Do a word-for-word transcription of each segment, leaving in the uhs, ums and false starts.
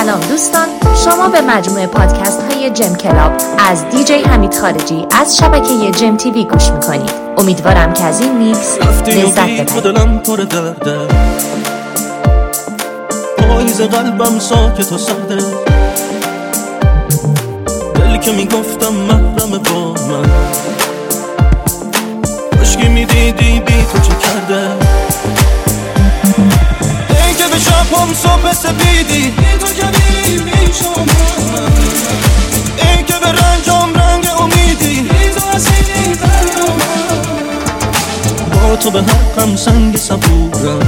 سلام دوستان، شما به مجموعه پادکست های جم کلاب از دیجی حمید خارجی از شبکه جم تیوی گوش میکنید. امیدوارم که از این میکس لذت ببرید. دلم پر درده، پاییز قلبم ساکت و سرده، دلی که میگفتم محرم با من، عشقی میدیدی بی تو چه کرده، ای که به شبم صبح سپیدی بی تو جدید میشم، ای که به رنجام رنگ امیدی بی تو اسیدی فرام، با تو به حقم سنگ صبورم،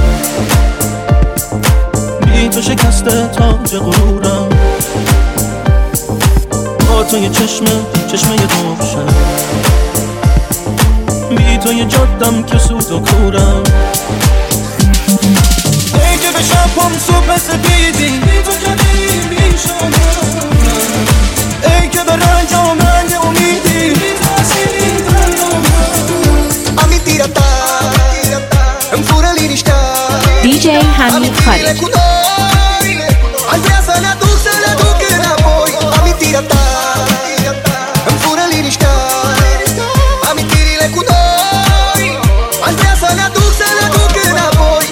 بی تو شکسته تاج غرورم، با تو یه چشمه چشمه یه روشن، بی تو یه جادم که سوز و کورم، ای که به شبم صبح سپیدی بی تو جدید میشم، ای که به رنجام رنگ امیدی بی تو اسیدی فرام. A mi tirata, în fură liniștea دیجی حمید خارجی. cu noi, aș vrea să ne aduc, să ne aduc înapoi. Amintirea ta, în fură liniștea, amintirile cu noi, aș vrea să ne aduc, să ne aduc înapoi.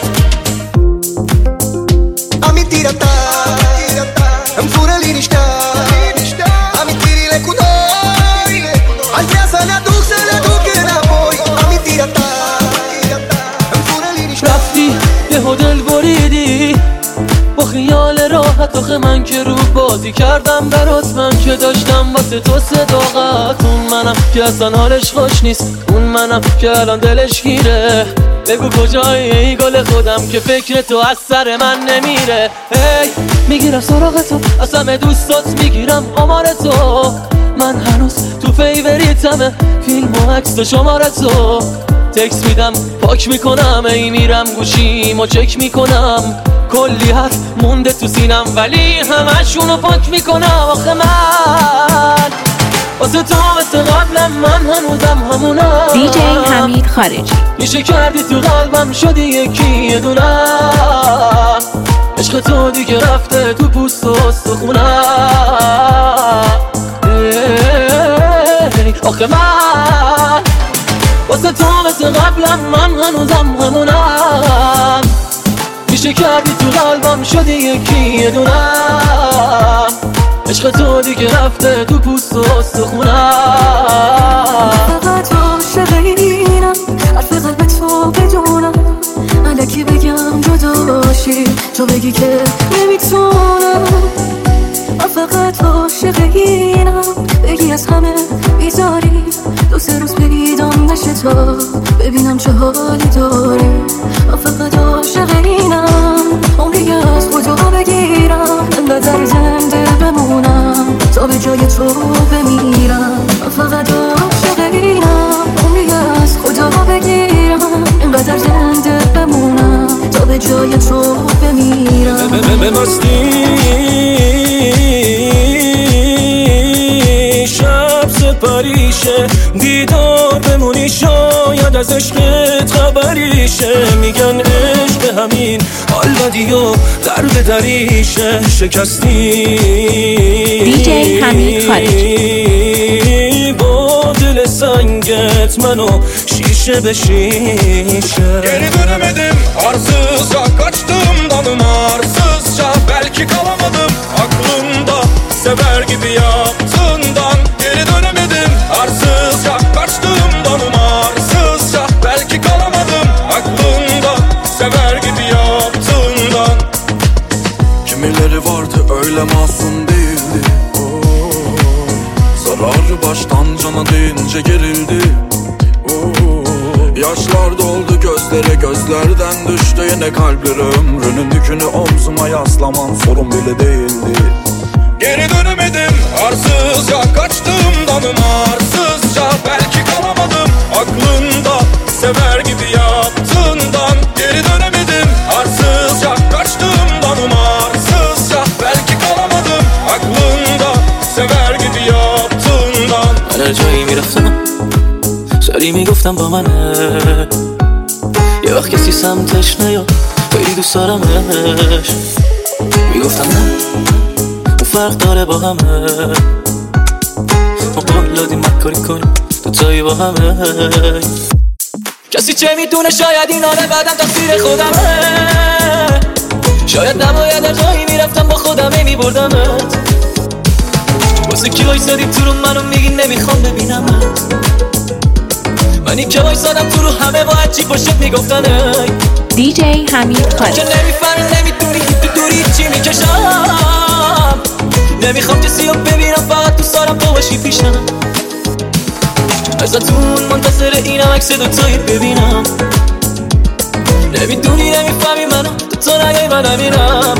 Amintirea ta, în fură liniștea, amintirile cu noi, aș vrea să ne aduc, să ne aduc înapoi. Amintirea ta, în fură liniștea. رفتی یه دل بریدی با خیال راحت، آخه من که رو بازی کردم برات، من که داشتم واسه تو صداقت، اون منم که اصلا حالش خوش نیست، اون منم که الان دلش گیره، بگو کجایی ای گل خودم که فکر تو از سر من نمیره، ای میگیرم سراغ تو از همه دوستات، میگیرم آمار تو، من هنوز تو فیوریتمه، فیلم و عکس و شماره تو، تکس میدم پاک میکنم، ای میرم گوشیم و چک میکنم، کلی حرف مونده تو سینم ولی همشونو پاک میکنم، آخه من واسه تو مثل قبلم، من هنوزم همونم. دیجی حمید خارجی. میشه کردی تو قلبم شدی یکی یه دونم، عشق تو دیگه رفته تو پوست و استخونم، آخه من واسه تو مثل قبلم، من هنوزم همونم، میشه کردی تو قلبم شدی یکی یه دونم، عشق تو دیگه رفته تو پوست و استخونم. فقط عاشق اینم، حرف قلب تو بدونم، الکی بگم جداشی تو بگی که نمیتونم، فقط عاشق اینم، بگی از همه بیزاری، دو سه روز پیدام نشه تا ببینم چه حالی داری، فقط عاشق اینم، عمری از خدا بگیرم، انقدر زنده بمونم تا به جای تو بمیرم، فقط عاشق اینم، عمری از خدا بگیرم، انقدر زنده بمونم تا به جای تو بمیرم. به مستی شب سپریشه، دیدار بمونی شاید از عشقت خبریشه، میگن عشق همین حال بدی و درد دریشه، شکستی دیجی حمید خارجی. با دل سنگت منو şişe be şişe. Geri dönemedim arsızca, kaçtım dalım arsızca, belki kalamadım aklımda sever gibi yaptığından. Geri dönemedim arsızca, kaçtım dalım arsızca, belki kalamadım aklımda sever gibi yaptığından. Kimileri vardı öyle masum değildi, oh. Zararı baştan cana deyince gerildi, yaşlar doldu gözlere, gözlerden düştü yine kalpleri, ömrünün yükünü omzuma yaslaman sorun bile değildi. Geri dönemedim arsızca, kaçtım dalım arsızca, belki kalamadım aklında sever gibi yaptığından. Geri dönemedim arsızca, kaçtım dalım arsızca, belki kalamadım aklında sever gibi yaptığından. هر جایی میرفتم سری میگفتم با منه، یه وقت کسی سمتش نیاد خیلی دوست دارمش، میگفتم نه فرق داره با همه، ما قول دادیم مکاری کنیم تو تایی با همه. کسی چه میدونه شاید این آره بعدم تقصیر خودمه، شاید نباید ارزایی میرفتم با خودمه میبردمت. واسه کی وایسادی تو رو منو میگی نمیخوام ببینمت، منی که وایسادم تو رو همه باید چی پشت میگفتن. دی جی حمید خالجی. که نمیفهمی نمیدونی تو دوری چی میکشم، نمیخوام کسی رو ببینم فقط تو سارم تو باشی پیشم. ازتون منتظر اینم عکس دوتایی ببینم، نمیدونی نمیفهمی منو تو تو نگی من نمیرم.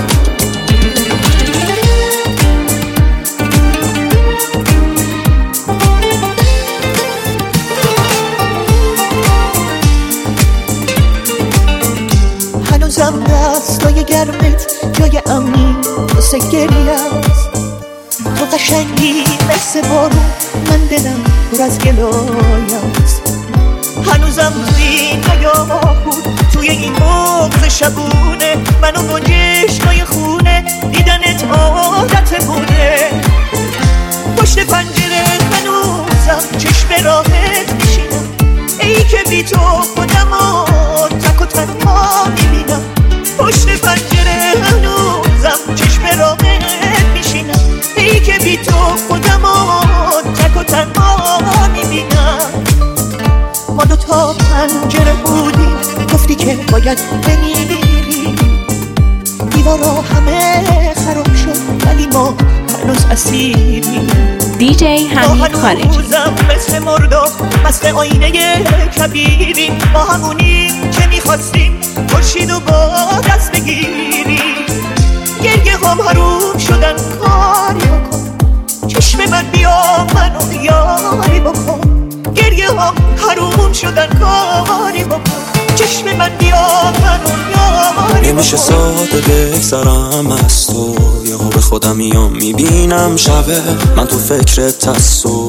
هنوزم دستای گرمت جای امنی واسه گریه است، تو قشنگی مثل بارون، من دلم پر از گلایه است. هنوزم زینای بود توی این مغز شبونه، منو گنجشکای خونه دیدنت عادت بوده. پشت پنجره هنوزم چشم راحت میشینم، ای که بی تو خودمو تک و تنها میبینم. پشت پنجره هنوزم چشم راحت میشینم، ای که بی تو خودمو تک و تنها میبینم. ما دوتا پنجره بودیم، گفتی که باید بمیری، دیوارا همه خراب شد ولی ما هنوز اسیریم. دی جی حمید خالجی. هنوزم مثل مردم مثل آینه کبیریم، ما همونیم که میخواستیم خورشید و با دست بگیریم. گریه هم حروم شدن کاری بکن، چشم من بیا منو یاری بکن. گریه هم حروم شدن کاری بکن، چشم من بیا منو یاری بکن. نمیشه ساده بگذرم از تو، یهو به خودم میام میبینم شبه من تو فکرت هستو.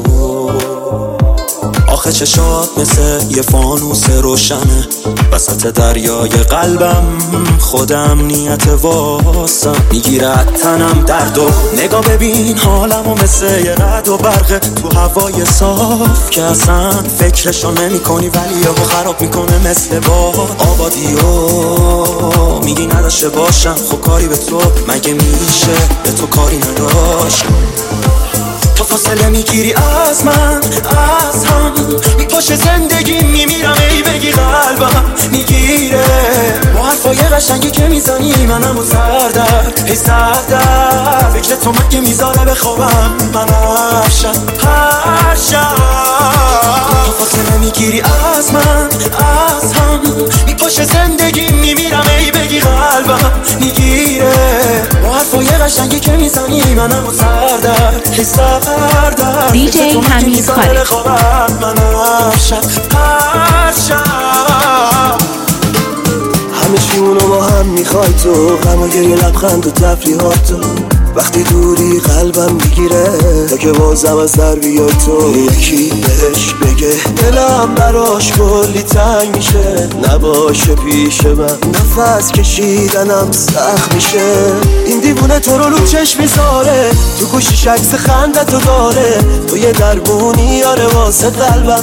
آخه چشات مثل یه فانوس روشنه وسط دریای قلبم، خودم نیت واسم میگیرد تنم درد و نگاه ببین حالمو مثل یه رد و برقه تو هوای صاف که اصلا فکرشو نمی کنی ولی یهو خراب میکنه مثل باد. آبادی و میگی نداشته باشم، خب کاری به تو مگه میشه به تو کاری نداشت. تو فاصله میگیری از من از هم، میکشه زندگی میمیرم ای بگی قلبم میگیره با حرفای قشنگی که میزنی منم و سردرد هی سردرد. فکر تو مگه میذاره بخوابم من هر شب هر شب. تو فاصله میگیری از من از هم، میکشه زندگی میمیرم ای بگی قلبم میگیره با حرفای قشنگی که میزنی منم و سردرد هی سردرد. دی جی حمید خالجی. من هر شب هر شب همه چیونو با هم میخوای تو، غم و گریه لبخند و تفریحات تو. وقتی دوری قلبم میگیره تا که بازم از در بیای تو. یکی بهش بگه دلم براش کلی تنگ میشه، نباشه پیش من نفس کشیدنم سخت میشه. این دیوونه تو رو رو چشم میذاره، تو گوشیش عکس خندتو داره، تو یه دربونی یاره واسه قلبم.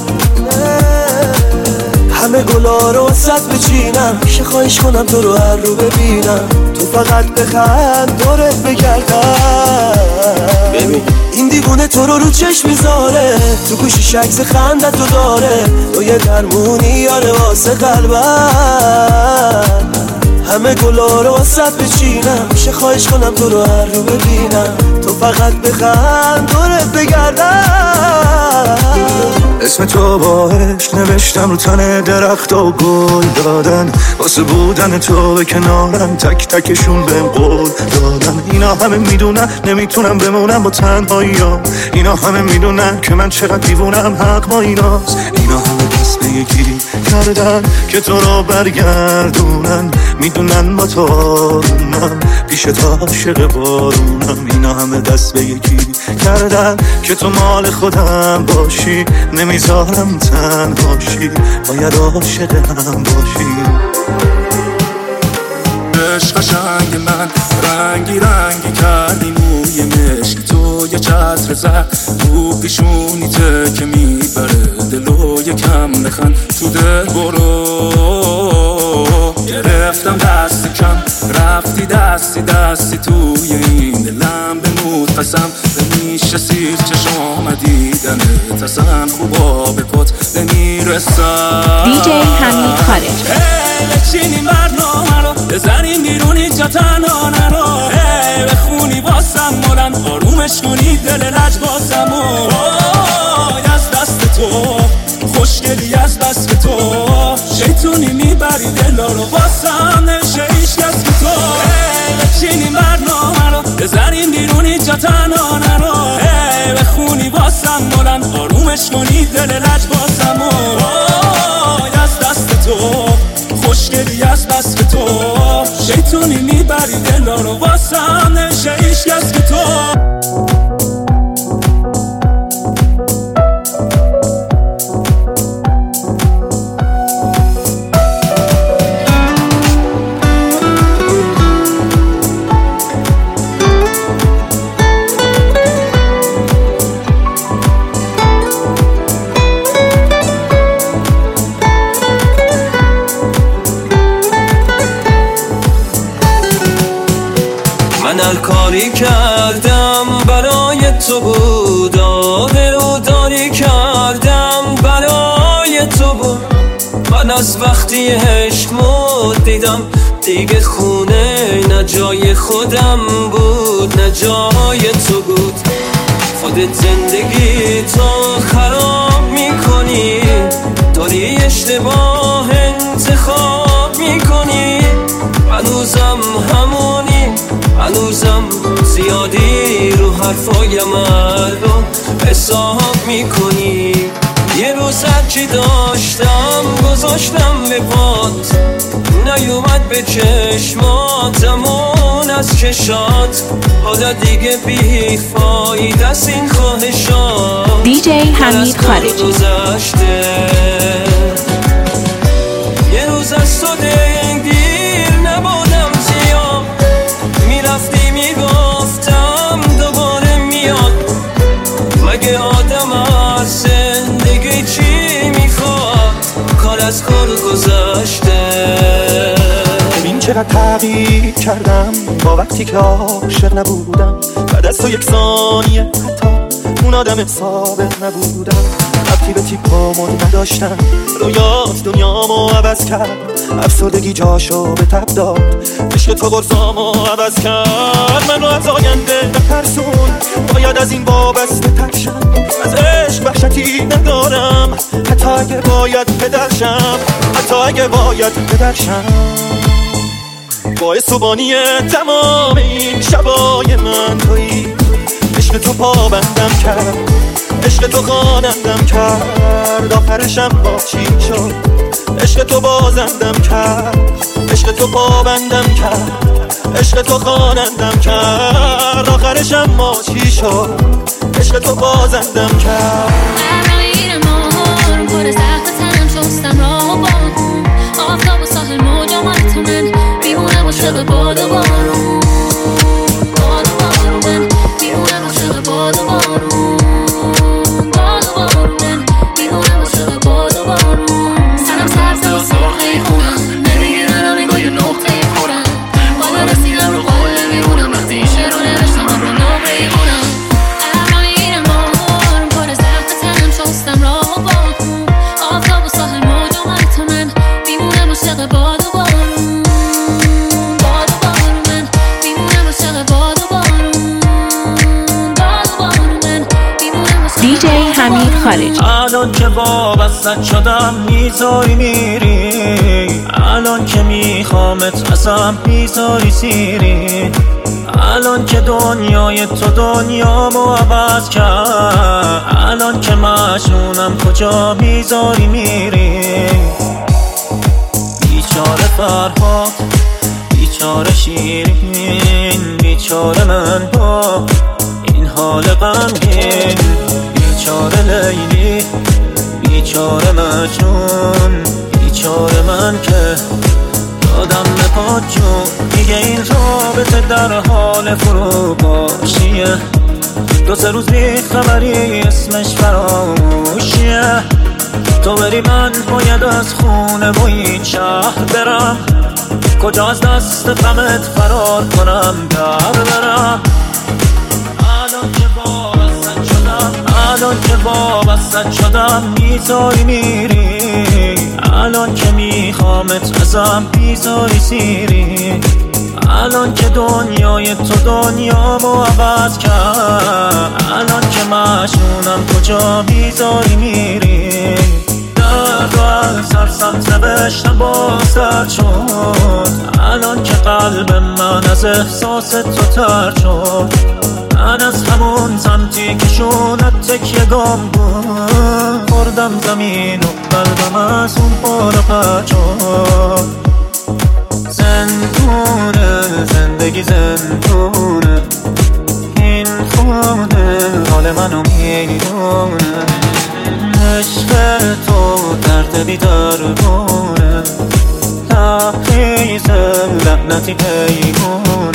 همه گلا رو وسط بچینم، میشه خواهش کنم تو رو هر رو ببینم، تو فقط بخند دورت بگردم. ببین این دیوونه تو رو رو چشم میذاره، تو گوشیش عکس خندتو داره، تو یه درمونی یاره واسه قلبم. همه گلا رو وسط بچینم، میشه خواهش کنم تو رو هر رو ببینم، تو فقط بخند دورت بگردم. اسم تو با عشق نوشتم رو تن درخت و گل دادن، واسه بودن تو به کنارم تک تکشون بهم قول دادن. اینا همه میدونن نمیتونم بمونم با تنهاییام، اینا همه میدونن که من چقدر دیوونم، حق با ایناست. اینا همه دست به یکی کردن که تو رو برگردونن، میدونن با تو آرومم پیش تا عاشق بارونم. اینا همه دست به یکی کردن که تو مال خودم باشی، نمیذارم تنهاشی، باید عاشق هم باشی. عشق قشنگ من رنگی رنگی کردی موی یه چتر زد تو پیشونیته که میبره دلو یکم بخند تو دل برو. گرفتم دستی کم رفتی دستی دستی توی این دلم بمود قسم نمیشه سیر چشم دیدنت اصلا خوبا به پت نمیرسم. دی جی حمید خارجی بچینیم برنامه رو بزنیم بیرون اینجا تنها نرو بخونی واسم مولن آرومش کنی دل لج باسم و از دست تو خوشگلی از بس که تو شیطونی میبری دلا رو واسم نمیشه ایش کس که تو بچینیم برنامه رو بزنیم بیرون اینجا تنها نرو بخونی واسم مولن آرومش کنی دل لج باسم و از دست تو خوشگلی از بس که تو شیطونی میبری دلا رو واسم نمیشه ایش کس که تو. هر کاری کردم برای تو بود آبرو داری کردم برای تو بود. من از وقتی عشق مود دیدم دیگه خونه نه جای خودم بود نه جای تو بود. خودت زندگی تو خراب میکنی داری اشتباه انتخاب میکنی. هنوزم همونی هنوزم زیادی رو حرفای من رو حساب میکنی. یه روز هرچی داشتم گذاشتم به پات نیومد به چشماتمون از چشات حالا دیگه بی فایده است این خواهشات. دی جی حمید خارجی گذشته یه روز از تو دلگیر نبودم زیاد میرفتی میگفتم دوباره میاد. مگه آدم از زندگی چی میخواد کار از کار گذشته. ببین چقدر تغییر کردم با وقتی که عاشق نبودم بعد از تو یک ثانیه حتی اون آدم سابق نبودم. ربطی به تیپامون نداشتم رویات دنیامو عوض کرد افسردگی جاشو به تب داد عشق تو غرزامو عوض کرد. منو از آینده نترسون باید از این وابسته تر شم از عشق وحشتی ندارم حتی اگه باید پدرشم حتی اگه باید پدرشم. باعث صبحانی تمام این شبای من تویی عشق تو پابندم کرد عشق تو خوانندم کرد آخرشم با چی شد عشق تو بازندم کرد عشق تو پابندم کرد عشق تو خوانندم کرد آخرشم ما چی شد عشق تو بازندم کرد. ابرای ماهارم پر سخت تنم شستم راه و بارون آفتاب و ساحل موجامت من بیمونم عاشق باد و بارون باد و بارون من بیمونم عاشق باد و بارون باد و بارون من بیمونم عاشق باد و بارون. سرم سبز و سرخی خونم نمیگیرن آمیگاه یه نقطه خورم بالا رسیدم رو قول میمونم وقتی شعر رو نوشتم هم رو نقطه خونم. ابرای ماهارم پر سخت تنم شستم راه و بارون آفتاب و ساحل موجامت من بیمونم عاشق باد و بارون باد و بارون من بیمونم عاشق باد و بارون باد و بارون من بیمونم عاشق. دی جی حمید خارجی الان که وابستت شدم میذاری میری الان که میخوامت ازم میذاری سیری الان که دنیای تو دنیامو عوض کرد الان که مجنونم کجا میذاری میری. بیچاره فرهاد بیچاره شیرین بیچاره من با این حال غمگین بیچاره لیلی بیچاره مجنون بیچاره من که دادم به پات جون دیگه این رابطه در حال فروپاشیه دو سه روز بی خبری اسمش فراموشیه. تو بری من باید از خونه و این شهر برم، کجا از دست غمت فرار کنم در برم. الان که وابستت شدم، الان که وابستت شدم میذاری میری، الان که میخوامت ازم بیزاری سیری. الان که دنیای تو دنیامو عوض کرد، الان که مشنونم کجا بیزاری میری. درد رو از هر سمت نوشتم بازتر شد، الان که قلب من از احساس تو تر شد. من از همون سمتی که شونت تکیه گم بود، خوردم زمین و قلبم از اون پار پد شد. زندونه زندگی زندونه، این خونه حال منو میدونه. عشق تو درد بیدار بونه، تحریز لعنتی پیمونه.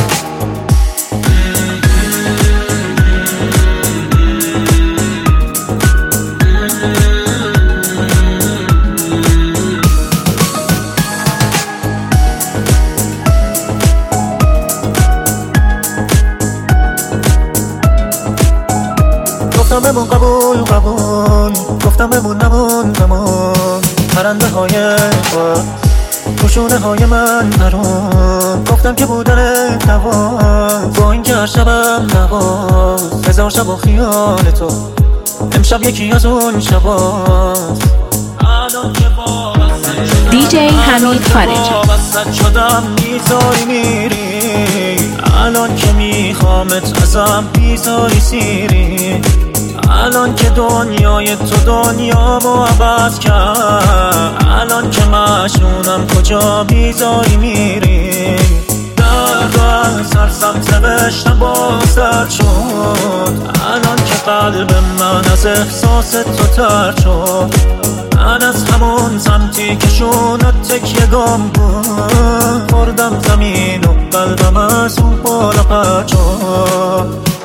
گفتم بمون قبول قبول، گفتم بمون نمون نمون. پرنده های خود پوشونه های من نرون، گفتم که بودن دوا با این که هر شبم نواز. هزار شب و خیال تو امشب یکی از اون شباست. الان که وابستت شدم، دیجی حمید خارجی. وابستت شدم میذاری میری، الان که میخوامت ازم بیزاری سیری. الان که دنیای تو دنیامو عوض کرد، الان که مشنونم کجا بیزاری میری. درد رو از هر سمت نوشتم بازتر شد، الان که قلب من از احساس تو تر شد. من از همون سمتی که شونت تکیه گم بود، خوردم زمین و قلبم از اون بالا پد شد.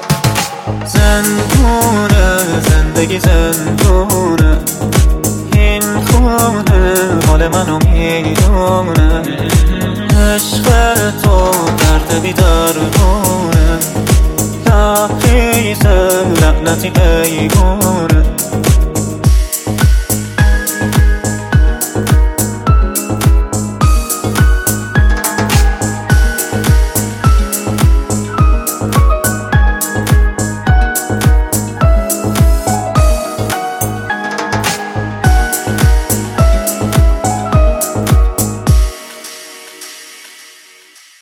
زندونه زندگی زندونه، این خونه حال منو میدونه. عشق تو درد بیدار بونه، تحریز لعنتی پیمونه.